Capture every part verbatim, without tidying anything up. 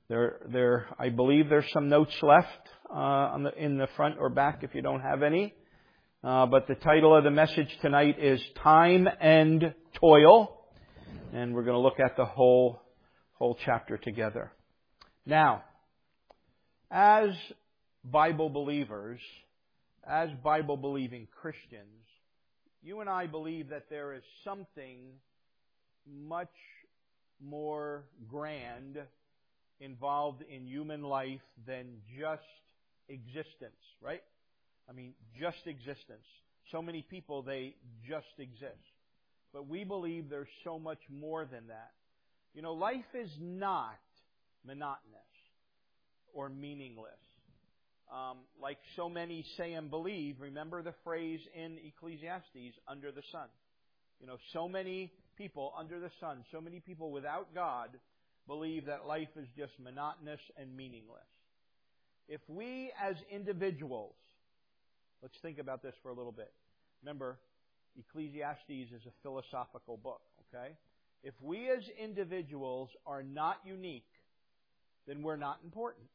There, there. I believe there's some notes left uh, on the, in the front or back if you don't have any. Uh, but the title of the message tonight is Time and Toil, and we're going to look at the whole whole chapter together. Now, as Bible believers, as Bible-believing Christians, you and I believe that there is something much more grand involved in human life than just existence, right? I mean, just existence. So many people, they just exist. But we believe there's so much more than that. You know, life is not monotonous or meaningless. Um, like so many say and believe, remember the phrase in Ecclesiastes, under the sun. You know, so many people under the sun, so many people without God believe that life is just monotonous and meaningless. If we as individuals, let's think about this for a little bit. Remember, Ecclesiastes is a philosophical book, okay? If we as individuals are not unique, then we're not important.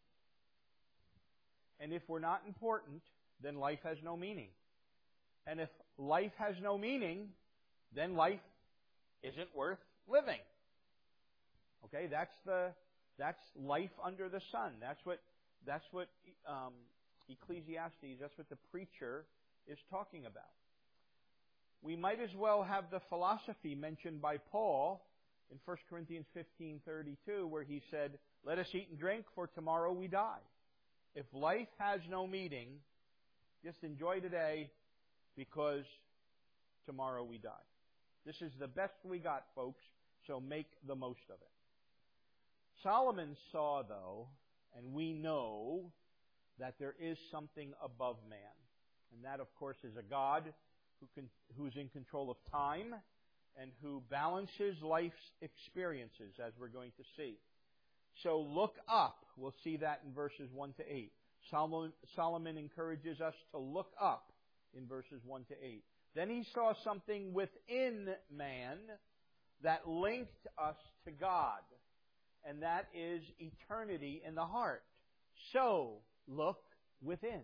And if we're not important, then life has no meaning. And if life has no meaning, then life isn't worth living. Okay, that's the that's life under the sun. That's what that's what um, Ecclesiastes. That's what the preacher is talking about. We might as well have the philosophy mentioned by Paul in First Corinthians fifteen thirty-two, where he said, "Let us eat and drink, for tomorrow we die." If life has no meaning, just enjoy today, because tomorrow we die. This is the best we got, folks, so make the most of it. Solomon saw, though, and we know, that there is something above man. And that, of course, is a God who can, who's in control of time and who balances life's experiences, as we're going to see. So look up. We'll see that in verses one to eight. Solomon, Solomon encourages us to look up in verses one to eight. Then he saw something within man that linked us to God, and that is eternity in the heart. So look within.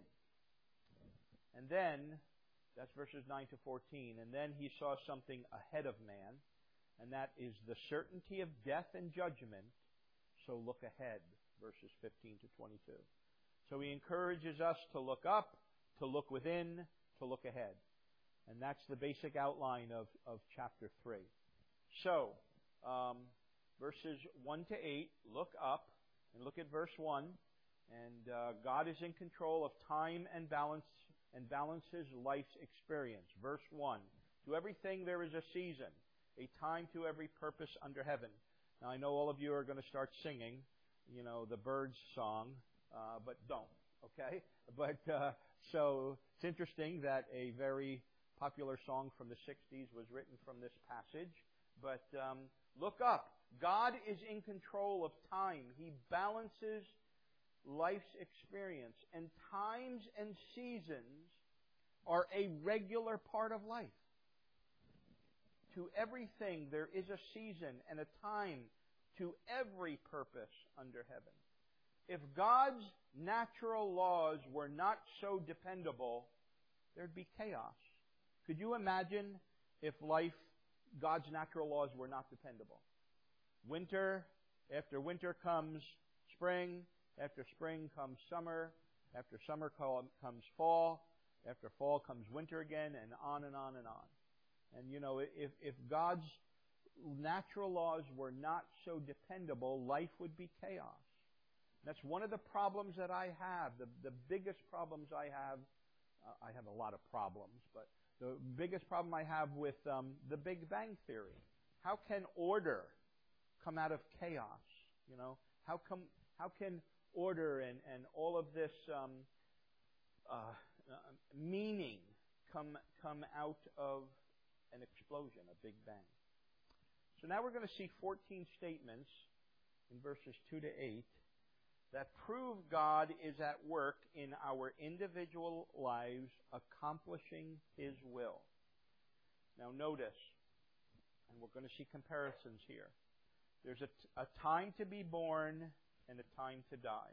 And then, that's verses nine to fourteen, and then he saw something ahead of man, and that is the certainty of death and judgment. So look ahead, verses fifteen to twenty-two. So he encourages us to look up, to look within, to look ahead. And that's the basic outline of, of chapter three. So, um, verses one to eight, look up, and look at verse one. And uh, God is in control of time and balance, and balances life's experience. Verse one, to everything there is a season, a time to every purpose under heaven. Now, I know all of you are going to start singing, you know, the Birds song, uh, but don't, okay? But, uh, so, it's interesting that a very popular song from the sixties was written from this passage. But, um, look up. God is in control of time. He balances life's experience. And times and seasons are a regular part of life. To everything there is a season and a time, to every purpose under heaven. If God's natural laws were not so dependable, there'd be chaos. Could you imagine if life, God's natural laws were not dependable? Winter, after winter comes spring, after spring comes summer, after summer comes fall, after fall comes winter again, and on and on and on. And, you know, if, if God's natural laws were not so dependable, life would be chaos. That's one of the problems that I have. The, the biggest problems I have, uh, I have a lot of problems, but the biggest problem I have with um, the Big Bang Theory. How can order come out of chaos? You know, how come? How can order and, and all of this um, uh, uh, meaning come come out of an explosion, a Big Bang? So now we're going to see fourteen statements in verses two to eight that prove God is at work in our individual lives, accomplishing His will. Now notice, and we're going to see comparisons here. There's a, a time to be born and a time to die.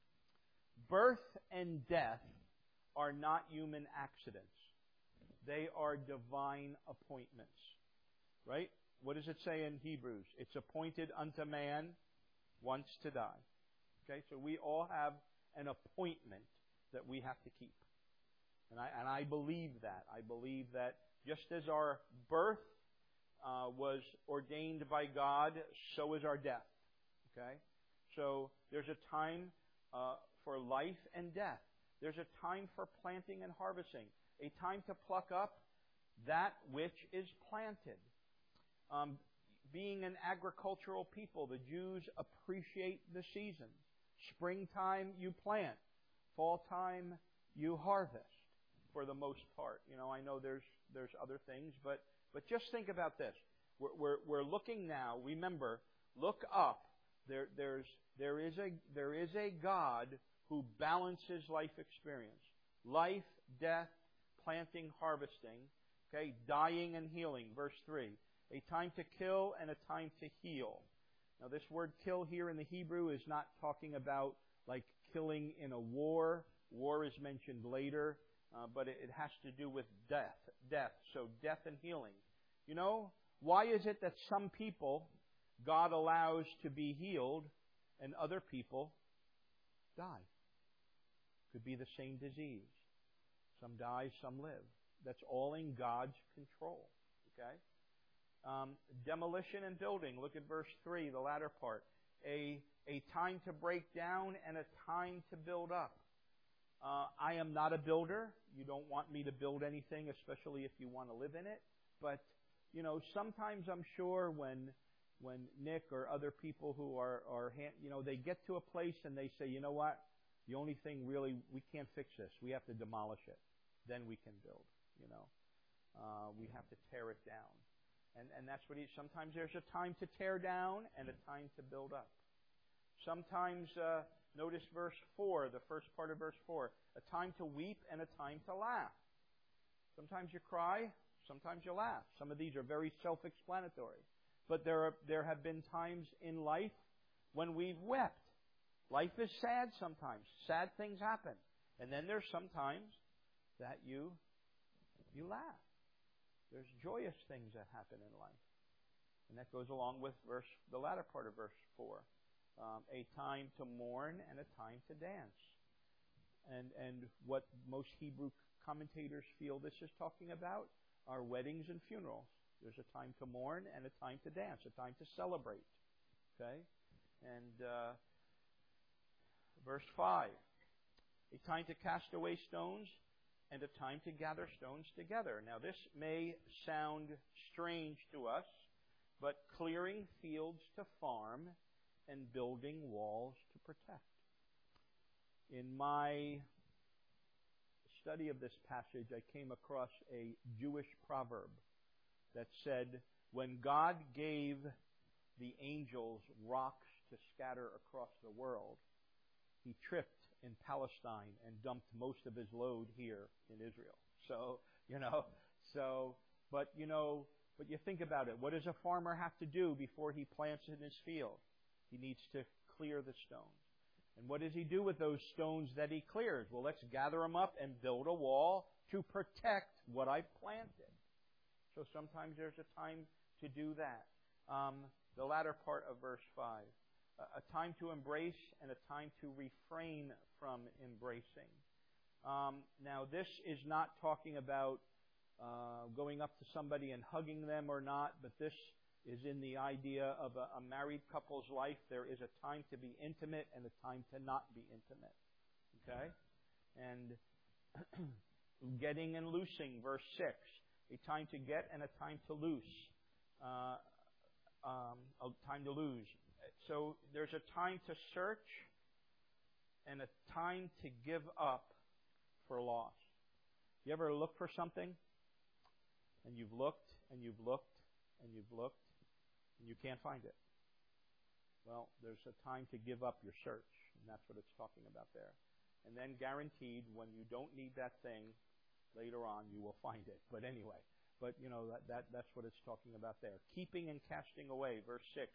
Birth and death are not human accidents. They are divine appointments. Right? What does it say in Hebrews? It's appointed unto man once to die. Okay, so we all have an appointment that we have to keep. And I, and I believe that. I believe that just as our birth uh, was ordained by God, so is our death. Okay? So there's a time uh, for life and death. There's a time for planting and harvesting. A time to pluck up that which is planted. Um, being an agricultural people, the Jews appreciate the seasons. Springtime, you plant. Fall time, you harvest, for the most part. You know, I know there's there's other things, but but just think about this. We're we're, we're looking now. Remember, look up. There there's there is a there is a God who balances life experience, life, death, planting, harvesting. Okay, dying and healing. Verse three. A time to kill and a time to heal. Now this word kill here in the Hebrew is not talking about like killing in a war. War is mentioned later, uh, but it, it has to do with death. Death. So death and healing. You know, why is it that some people God allows to be healed and other people die? Could be the same disease. Some die, some live. That's all in God's control. Okay? Um, demolition and building. Look at verse three, the latter part. A, a time to break down and a time to build up. Uh, I am not a builder. You don't want me to build anything, especially if you want to live in it. But, you know, sometimes I'm sure when when Nick or other people who are, are you know, they get to a place and they say, you know what, the only thing really, we can't fix this. We have to demolish it. Then we can build, you know. Uh, we have to tear it down. And, and that's what he, sometimes there's a time to tear down and a time to build up. Sometimes, uh, notice verse four, the first part of verse four, a time to weep and a time to laugh. Sometimes you cry, sometimes you laugh. Some of these are very self-explanatory. But there are, there have been times in life when we've wept. Life is sad sometimes. Sad things happen. And then there's sometimes that you, you laugh. There's joyous things that happen in life. And that goes along with verse, the latter part of verse four. Um, a time to mourn and a time to dance. And, and what most Hebrew commentators feel this is talking about are weddings and funerals. There's a time to mourn and a time to dance, a time to celebrate. Okay? And uh, verse five. A time to cast away stones and a time to gather stones together. Now this may sound strange to us, but clearing fields to farm and building walls to protect. In my study of this passage, I came across a Jewish proverb that said, when God gave the angels rocks to scatter across the world, He tripped in Palestine and dumped most of His load here in Israel. So, you know, so, but, you know, but you think about it. What does a farmer have to do before he plants in his field? He needs to clear the stones. And what does he do with those stones that he clears? Well, let's gather them up and build a wall to protect what I've planted. So sometimes there's a time to do that. Um, the latter part of verse five. A time to embrace and a time to refrain from embracing. Um, now, this is not talking about uh, going up to somebody and hugging them or not, but this is in the idea of a, a married couple's life. There is a time to be intimate and a time to not be intimate. Okay? And getting and loosing, verse six. A time to get and a time to loose. Uh, um, a time to lose. So there's a time to search and a time to give up for loss. You ever look for something and you've looked and you've looked and you've looked and you can't find it? Well, there's a time to give up your search, and that's what it's talking about there. And then guaranteed, when you don't need that thing, later on you will find it. But anyway, but you know, that, that that's what it's talking about there. Keeping and casting away, verse six.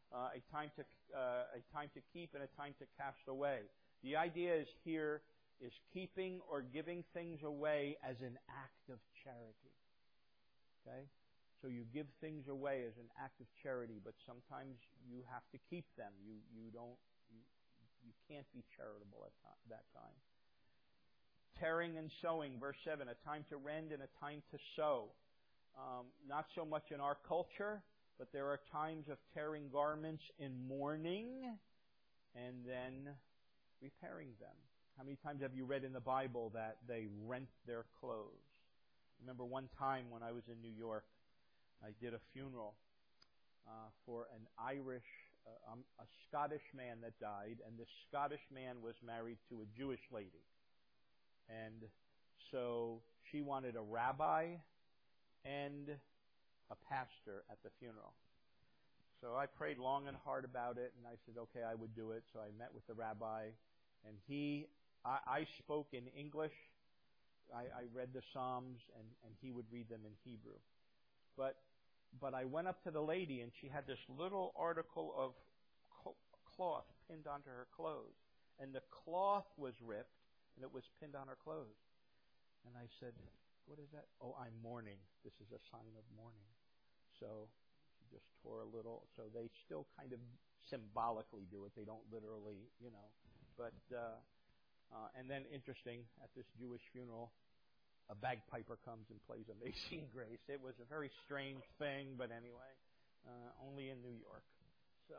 uh, a time to uh, a time to keep and a time to cast away. The idea is here is keeping or giving things away as an act of charity. Okay? So you give things away as an act of charity, but sometimes you have to keep them. You you don't you, you can't be charitable at to- that time. Tearing and sowing, verse seven, a time to rend and a time to sow. Um, not so much in our culture, but there are times of tearing garments in mourning and then repairing them. How many times have you read in the Bible that they rent their clothes? I remember one time when I was in New York, I did a funeral uh, for an Irish, uh, um, a Scottish man that died, and this Scottish man was married to a Jewish lady. And so she wanted a rabbi and a pastor at the funeral. So I prayed long and hard about it, and I said, okay, I would do it. So I met with the rabbi, and he, I, I spoke in English. I, I read the Psalms, and, and he would read them in Hebrew. But but I went up to the lady, and she had this little article of cloth pinned onto her clothes. And the cloth was ripped, and it was pinned on her clothes. And I said, what is that? Oh, I'm mourning. This is a sign of mourning. So she just tore a little. So they still kind of symbolically do it. They don't literally, you know. But uh, uh, and then interesting, at this Jewish funeral, a bagpiper comes and plays Amazing Grace. It was a very strange thing, but anyway, uh, only in New York. So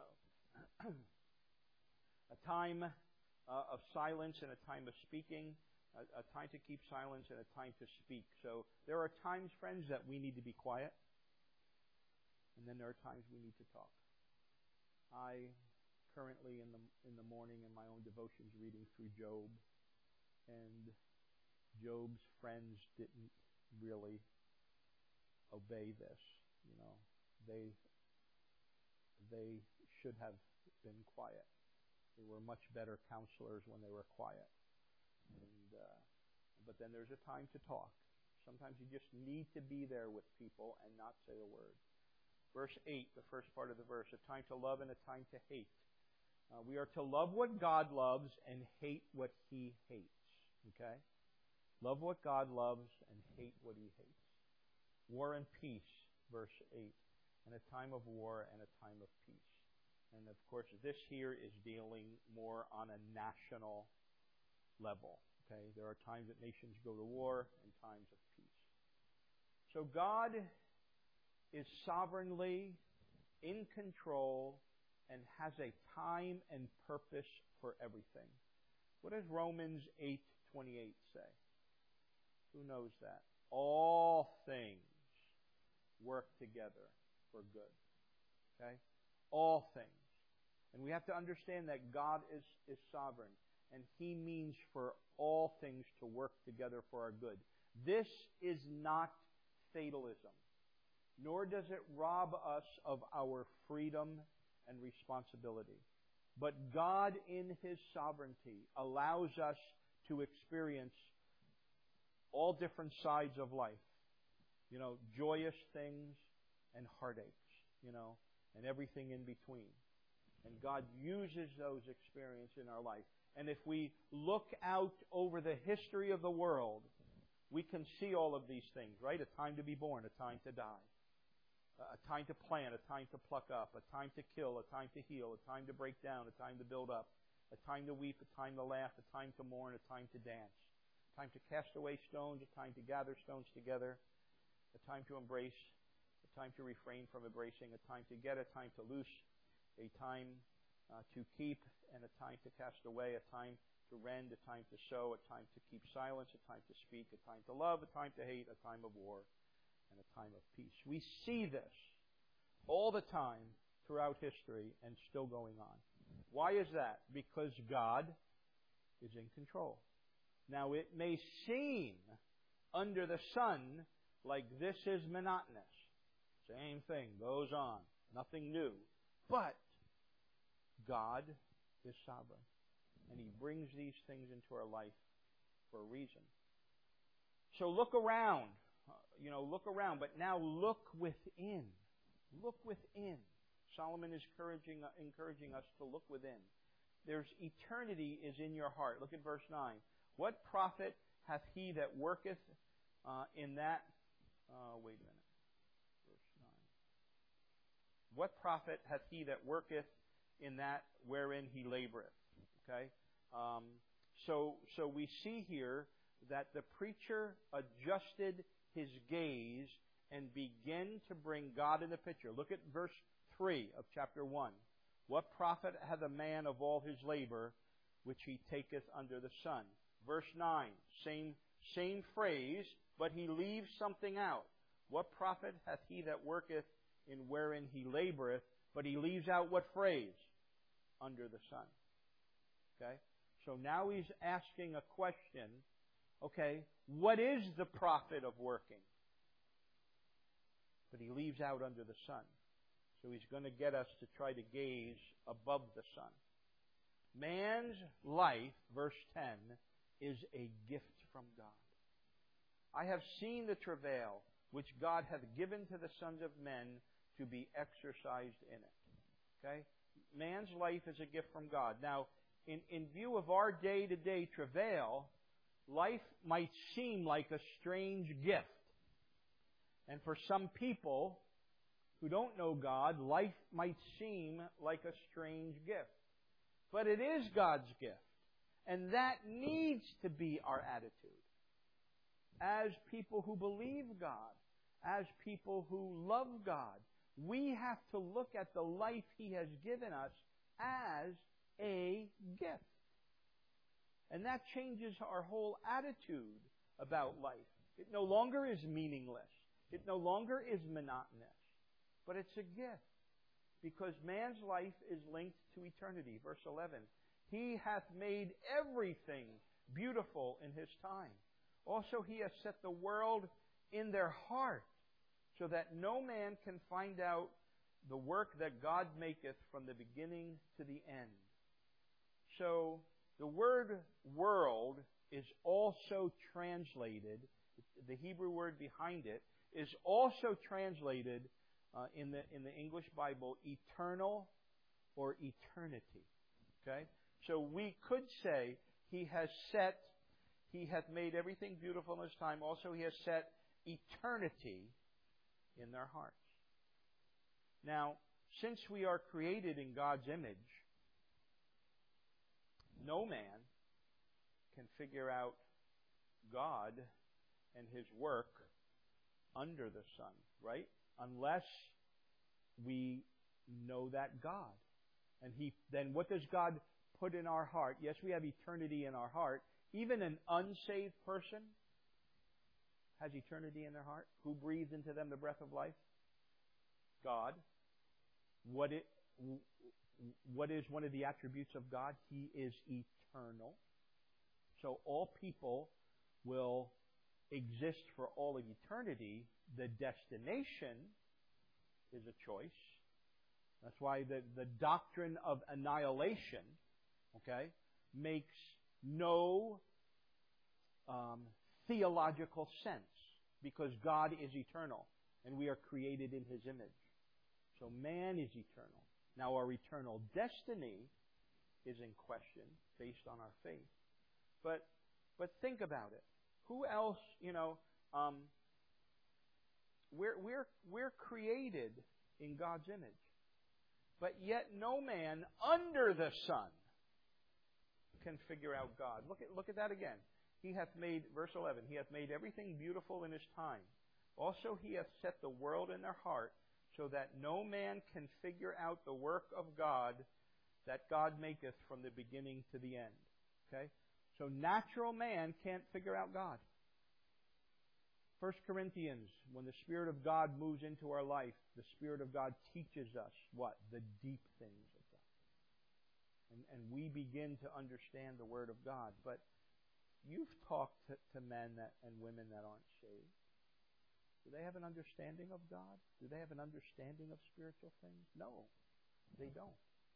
a time uh, of silence and a time of speaking. A, a time to keep silence and a time to speak. So there are times, friends, that we need to be quiet. And then there are times we need to talk. I currently in the in the morning in my own devotions reading through Job. And Job's friends didn't really obey this. You know, they they should have been quiet. They were much better counselors when they were quiet. And uh, but then there's a time to talk. Sometimes you just need to be there with people and not say a word. Verse eight, the first part of the verse, a time to love and a time to hate. Uh, we are to love what God loves and hate what He hates. Okay? Love what God loves and hate what He hates. War and peace, verse eight. And a time of war and a time of peace. And of course, this here is dealing more on a national level. Okay? There are times that nations go to war and times of peace. So God is sovereignly in control and has a time and purpose for everything. What does Romans eight twenty-eight say? Who knows that? All things work together for good. Okay? All things. And we have to understand that God is, is sovereign. And He means for all things to work together for our good. This is not fatalism. Nor does it rob us of our freedom and responsibility. But God in His sovereignty allows us to experience all different sides of life. You know, joyous things and heartaches, you know, and everything in between. And God uses those experiences in our life. And if we look out over the history of the world, we can see all of these things, right? A time to be born, a time to die. A time to plant, a time to pluck up, a time to kill, a time to heal, a time to break down, a time to build up, a time to weep, a time to laugh, a time to mourn, a time to dance, a time to cast away stones, a time to gather stones together, a time to embrace, a time to refrain from embracing, a time to get, a time to loose, a time uh, to keep, and a time to cast away, a time to rend, a time to sow, a time to keep silence, a time to speak, a time to love, a time to hate, a time of war, and a time of peace. We see this all the time throughout history and still going on. Why is that? Because God is in control. Now, it may seem under the sun like this is monotonous. Same thing goes on. Nothing new. But God is sovereign. And He brings these things into our life for a reason. So look around. Uh, you know, look around, but now look within. Look within. Solomon is encouraging, encouraging us to look within. There's eternity is in your heart. Look at verse nine. What profit hath he that worketh uh, in that... Uh, wait a minute. Verse nine. What profit hath he that worketh in that wherein he laboreth? Okay? Um, so, so we see here that the preacher adjusted his gaze and began to bring God in the picture. Look at verse three of chapter one. What profit hath a man of all his labor which he taketh under the sun? Verse nine, same, same phrase, but he leaves something out. What profit hath he that worketh in wherein he laboreth? But he leaves out what phrase? Under the sun. Okay? So now he's asking a question. Okay, what is the profit of working? But he leaves out under the sun. So he's going to get us to try to gaze above the sun. Man's life, verse ten, is a gift from God. I have seen the travail which God hath given to the sons of men to be exercised in it. Okay? Man's life is a gift from God. Now, in, in view of our day-to-day travail, life might seem like a strange gift. And for some people who don't know God, life might seem like a strange gift. But it is God's gift. And that needs to be our attitude. As people who believe God, as people who love God, we have to look at the life He has given us as a gift. And that changes our whole attitude about life. It no longer is meaningless. It no longer is monotonous. But it's a gift. Because man's life is linked to eternity. Verse eleven. He hath made everything beautiful in His time. Also He hath set the world in their heart, so that no man can find out the work that God maketh from the beginning to the end. So, the word world is also translated, the Hebrew word behind it, is also translated uh, in the in the English Bible, eternal or eternity. Okay? So we could say, He has set, He hath made everything beautiful in His time. Also He has set eternity in their hearts. Now, since we are created in God's image, no man can figure out God and His work under the sun, right? Unless we know that God. And He, then what does God put in our heart? Yes, we have eternity in our heart. Even an unsaved person has eternity in their heart. Who breathed into them the breath of life? God. What it, what is one of the attributes of God? He is eternal. So all people will exist for all of eternity. The destination is a choice. That's why the, the doctrine of annihilation, okay, makes no um, theological sense, because God is eternal and we are created in His image. So man is eternal. Now our eternal destiny is in question based on our faith. But but think about it. Who else, you know, um, we're we're we're created in God's image. But yet no man under the sun can figure out God. Look at look at that again. He hath made, verse eleven, He hath made everything beautiful in His time. Also He hath set the world in their heart, so that no man can figure out the work of God that God maketh from the beginning to the end. Okay? So natural man can't figure out God. First Corinthians, when the Spirit of God moves into our life, the Spirit of God teaches us what? The deep things of God. And, and we begin to understand the Word of God. But you've talked to, to men that, and women that aren't saved. Do they have an understanding of God? Do they have an understanding of spiritual things? No, they don't.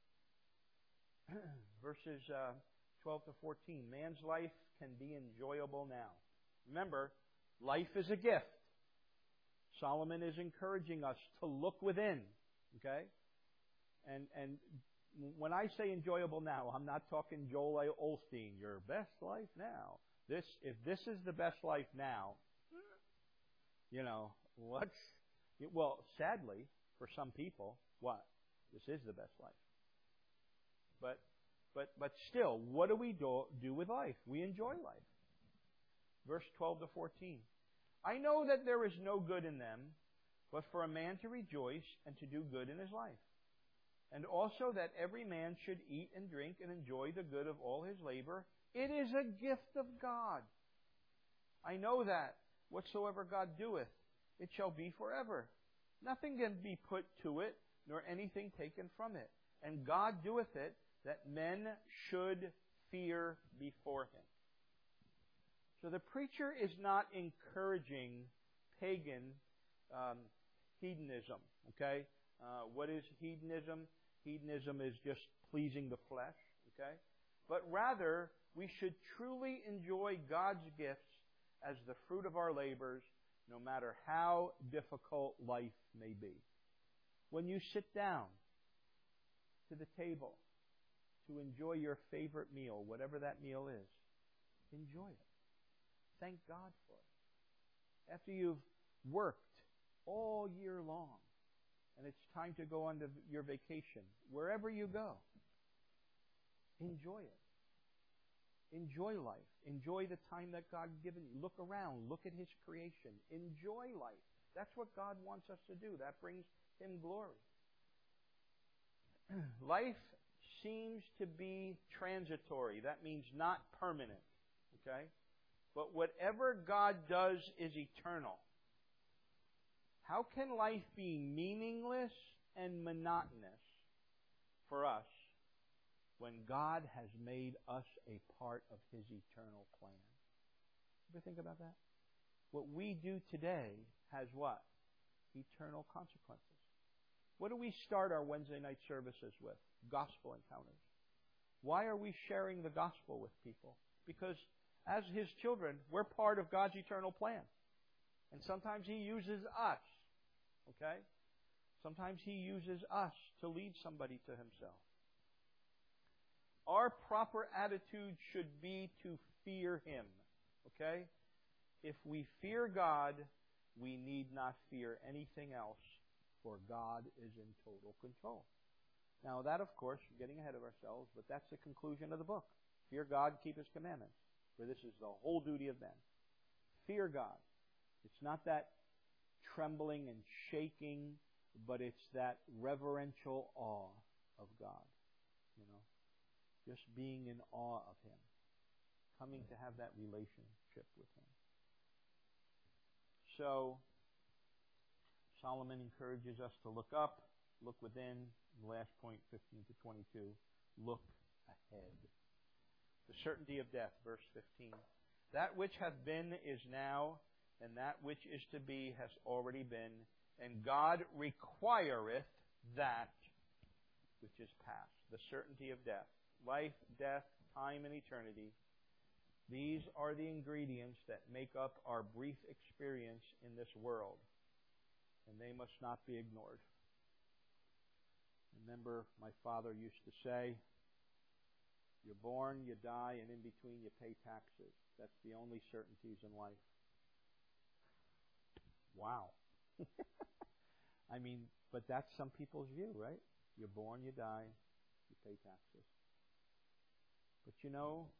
Verses uh, twelve to fourteen. Man's life can be enjoyable now. Remember, life is a gift. Solomon is encouraging us to look within. Okay? And and when I say enjoyable now, I'm not talking Joel Osteen, your best life now. This, if this is the best life now, you know, what's, well, sadly, for some people, what? This is the best life. But, but, but still, what do we do, do with life? We enjoy life. Verse twelve to fourteen. I know that there is no good in them, but for a man to rejoice and to do good in his life. And also that every man should eat and drink and enjoy the good of all his labor. It is a gift of God. I know that whatsoever God doeth, it shall be forever. Nothing can be put to it, nor anything taken from it. And God doeth it, that men should fear before Him. So the preacher is not encouraging pagan um, hedonism. Okay? Uh, what is hedonism? Hedonism is just pleasing the flesh. Okay? But rather, we should truly enjoy God's gifts as the fruit of our labors, no matter how difficult life may be. When you sit down to the table to enjoy your favorite meal, whatever that meal is, enjoy it. Thank God for it. After you've worked all year long and it's time to go on to your vacation, wherever you go, enjoy it. Enjoy life. Enjoy the time that God's given you. Look around. Look at His creation. Enjoy life. That's what God wants us to do. That brings Him glory. Life seems to be transitory. That means not permanent. Okay? But whatever God does is eternal. How can life be meaningless and monotonous for us when God has made us a part of His eternal plan? Ever think about that? What we do today has what? Eternal consequences. What do we start our Wednesday night services with? Gospel encounters. Why are we sharing the gospel with people? Because as His children, we're part of God's eternal plan. And sometimes He uses us. Okay? Sometimes He uses us to lead somebody to Himself. Our proper attitude should be to fear Him. Okay? If we fear God, we need not fear anything else, for God is in total control. Now that, of course, we're getting ahead of ourselves, but that's the conclusion of the book. Fear God, keep His commandments, for this is the whole duty of men. Fear God. It's not that trembling and shaking, but it's that reverential awe of God. You know? Just being in awe of Him. Coming to have that relationship with Him. So, Solomon encourages us to look up, look within. The last point, fifteen to twenty-two. Look ahead. The certainty of death, verse fifteen. That which hath been is now, and that which is to be has already been, and God requireth that which is past. The certainty of death. Life, death, time, and eternity. These are the ingredients that make up our brief experience in this world. And they must not be ignored. Remember, my father used to say, you're born, you die, and in between you pay taxes. That's the only certainties in life. Wow. I mean, but that's some people's view, right? You're born, you die, you pay taxes. But you know,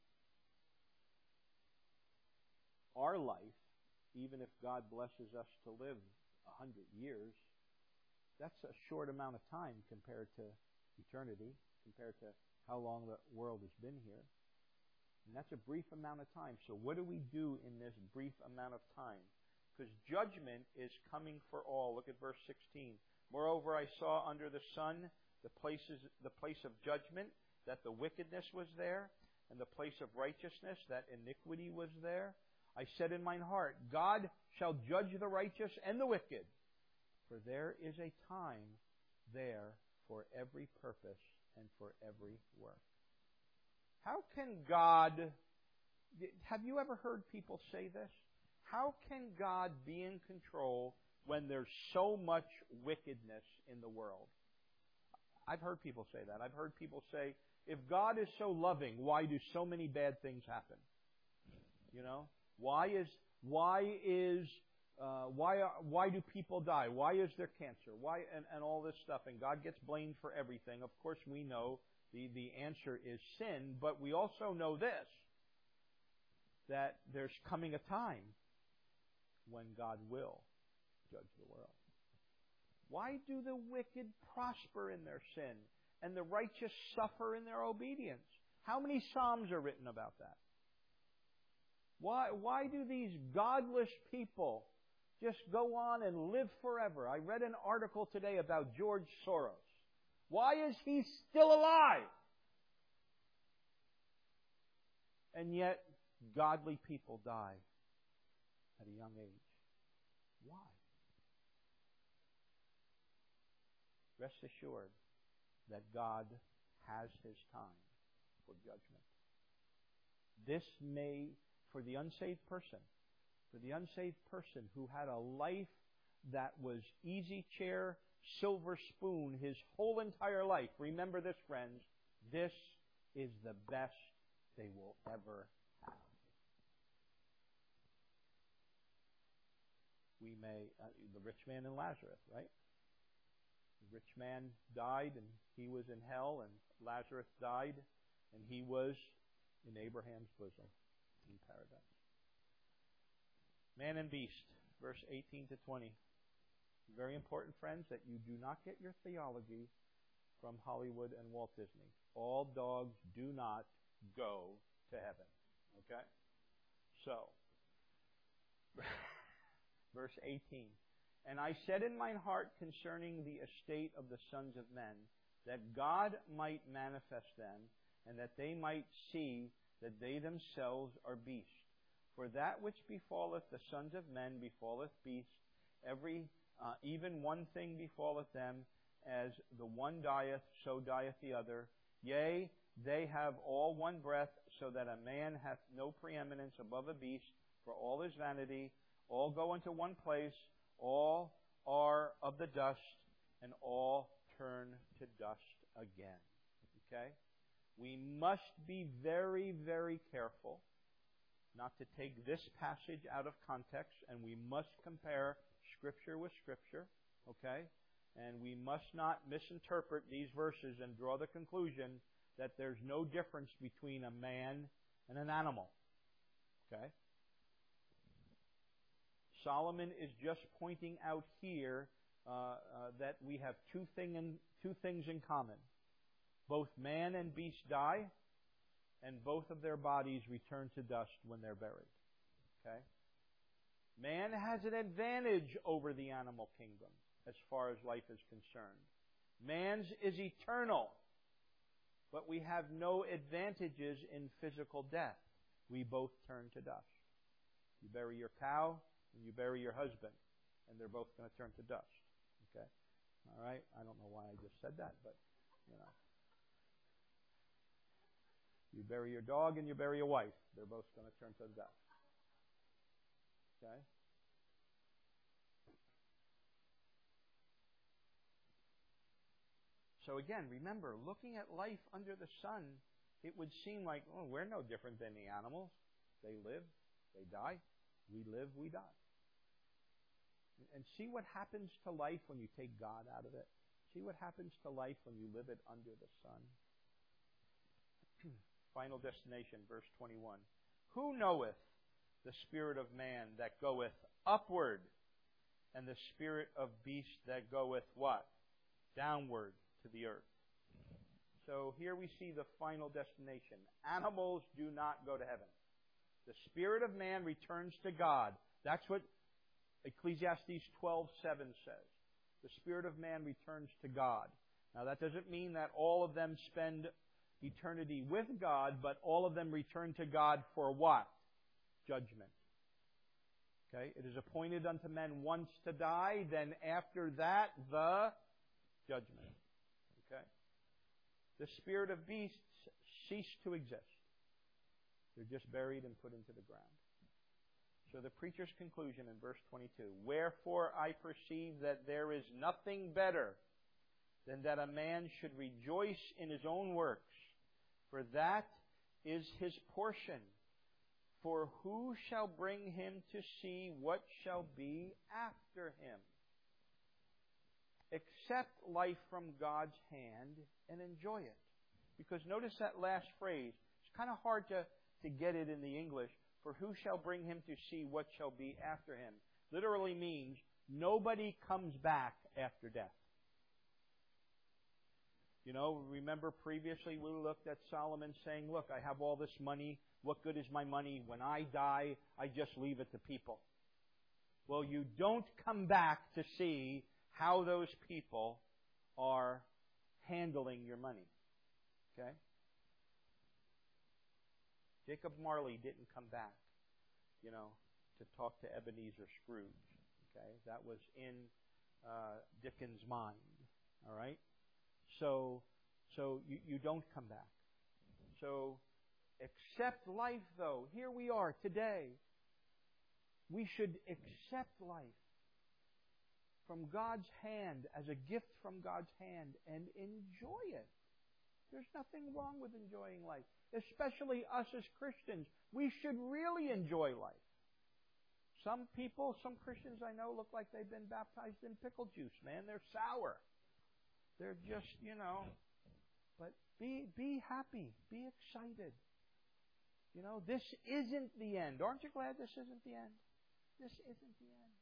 our life, even if God blesses us to live a hundred years, that's a short amount of time compared to eternity, compared to how long the world has been here. And that's a brief amount of time. So what do we do in this brief amount of time? Because judgment is coming for all. Look at verse sixteen. Moreover, I saw under the sun the places, the place of judgment, that the wickedness was there, and the place of righteousness, that iniquity was there. I said in mine heart, God shall judge the righteous and the wicked, for there is a time there for every purpose and for every work. How can God... Have you ever heard people say this? How can God be in control when there's so much wickedness in the world? I've heard people say that. I've heard people say, if God is so loving, why do so many bad things happen? You know? Why is, why is, uh, why, are, why do people die? Why is there cancer? Why, and, and all this stuff. And God gets blamed for everything. Of course, we know the, the answer is sin, but we also know this, that there's coming a time when God will judge the world. Why do the wicked prosper in their sin and the righteous suffer in their obedience? How many Psalms are written about that? Why, why do these godless people just go on and live forever? I read an article today about George Soros. Why is he still alive? And yet, godly people die at a young age. Why? Rest assured that God has His time for judgment. This may, for the unsaved person, for the unsaved person who had a life that was easy chair, silver spoon his whole entire life, remember this, friends, this is the best they will ever have. We may, uh, the rich man and Lazarus, right? The rich man died and he was in hell, and Lazarus died and he was in Abraham's bosom in paradise. Man and beast, verse eighteen to twenty. Very important, friends, that you do not get your theology from Hollywood and Walt Disney. All dogs do not go to heaven. Okay? So, verse eighteen. And I said in mine heart concerning the estate of the sons of men, that God might manifest them, and that they might see that they themselves are beasts. For that which befalleth the sons of men befalleth beasts, every uh, even one thing befalleth them, as the one dieth, so dieth the other. Yea, they have all one breath, so that a man hath no preeminence above a beast, for all is vanity. All go unto one place, all are of the dust, and all turn to dust again. Okay? We must be very, very careful not to take this passage out of context, and we must compare Scripture with Scripture. Okay? And we must not misinterpret these verses and draw the conclusion that there's no difference between a man and an animal. Okay? Solomon is just pointing out here uh, uh, that we have two, thing in, two things in common. Both man and beast die, and both of their bodies return to dust when they're buried. Okay? Man has an advantage over the animal kingdom as far as life is concerned. Man's is eternal, but we have no advantages in physical death. We both turn to dust. You bury your cow, and you bury your husband, and they're both going to turn to dust. Okay? All right? I don't know why I just said that, but, you know. You bury your dog and you bury your wife. They're both going to turn to dust. Okay? So again, remember, looking at life under the sun, it would seem like, oh, we're no different than the animals. They live, they die. We live, we die. And see what happens to life when you take God out of it. See what happens to life when you live it under the sun. Final destination, verse twenty-one. Who knoweth the spirit of man that goeth upward, and the spirit of beast that goeth what? Downward to the earth. So here we see the final destination. Animals do not go to heaven. The spirit of man returns to God. That's what Ecclesiastes twelve seven says. The spirit of man returns to God. Now that doesn't mean that all of them spend eternity with God, but all of them return to God for what? Judgment. Okay? It is appointed unto men once to die, then after that, the judgment. Okay? The spirit of beasts cease to exist. They're just buried and put into the ground. So the preacher's conclusion in verse twenty-two. Wherefore I perceive that there is nothing better than that a man should rejoice in his own works, for that is his portion. For who shall bring him to see what shall be after him? Accept life from God's hand and enjoy it. Because notice that last phrase. It's kind of hard to, to get it in the English. For who shall bring him to see what shall be after him? Literally means nobody comes back after death. You know, remember previously we looked at Solomon saying, look, I have all this money. What good is my money? When I die, I just leave it to people. Well, you don't come back to see how those people are handling your money. Okay? Jacob Marley didn't come back, you know, to talk to Ebenezer Scrooge. Okay? That was in uh, Dickens' mind. All right? So, so you, you don't come back. So, accept life, though. Here we are today. We should accept life from God's hand, as a gift from God's hand, and enjoy it. There's nothing wrong with enjoying life. Especially us as Christians. We should really enjoy life. Some people, some Christians I know, look like they've been baptized in pickle juice, man. They're sour. They're just, you know, but be be happy. Be excited. You know, this isn't the end. Aren't you glad this isn't the end? This isn't the end.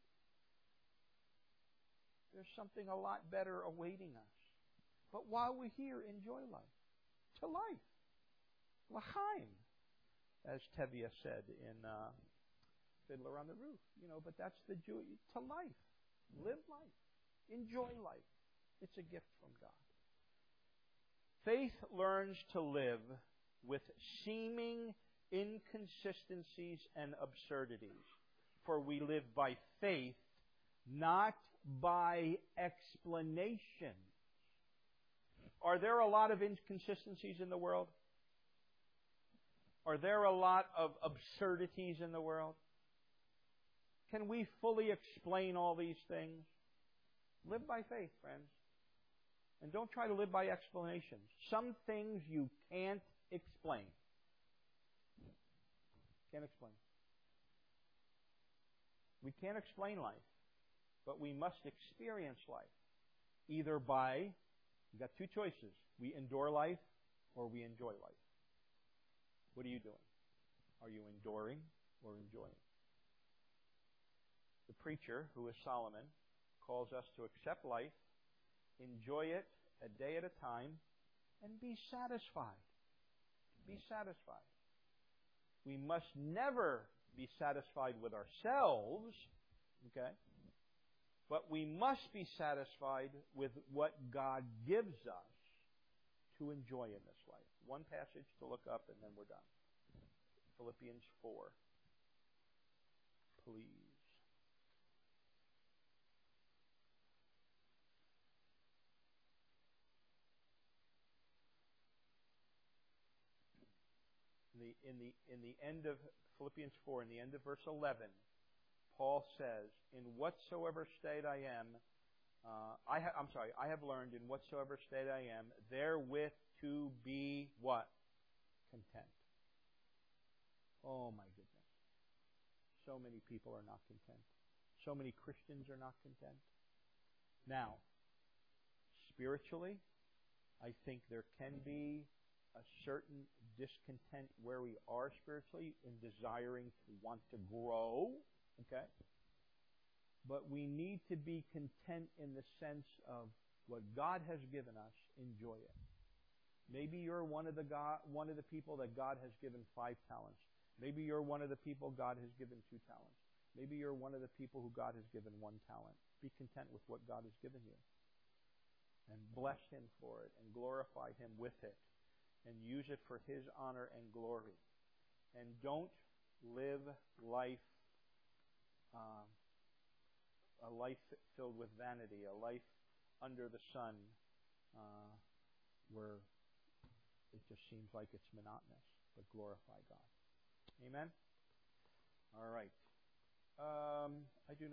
There's something a lot better awaiting us. But while we're here, enjoy life. To life. L'chaim, as Tevye said in uh, Fiddler on the Roof. You know, but that's the Jew. To life. Live life. Enjoy life. It's a gift from God. Faith learns to live with seeming inconsistencies and absurdities. For we live by faith, not by explanation. Are there a lot of inconsistencies in the world? Are there a lot of absurdities in the world? Can we fully explain all these things? Live by faith, friends. And don't try to live by explanations. Some things you can't explain. Can't explain. We can't explain life, but we must experience life. Either by, we've got two choices. We endure life or we enjoy life. What are you doing? Are you enduring or enjoying? The preacher, who is Solomon, calls us to accept life, enjoy it a day at a time, and be satisfied. Be satisfied. We must never be satisfied with ourselves, okay? But we must be satisfied with what God gives us to enjoy in this life. One passage to look up and then we're done. Philippians four. Please. In the, in the, in the end of Philippians four, in the end of verse eleven, Paul says, in whatsoever state I am, uh, I ha- I'm sorry, I have learned in whatsoever state I am, therewith to be what? Content. Oh my goodness. So many people are not content. So many Christians are not content. Now, spiritually, I think there can be a certain discontent where we are spiritually in desiring to want to grow. Okay? But we need to be content in the sense of what God has given us, enjoy it. Maybe you're one of the God, one of the people that God has given five talents. Maybe you're one of the people God has given two talents. Maybe you're one of the people who God has given one talent. Be content with what God has given you. And bless Him for it and glorify Him with it. And use it for His honor and glory. And don't live life, uh, a life filled with vanity, a life under the sun, uh, where it just seems like it's monotonous, but glorify God. Amen? All right. Um, I do not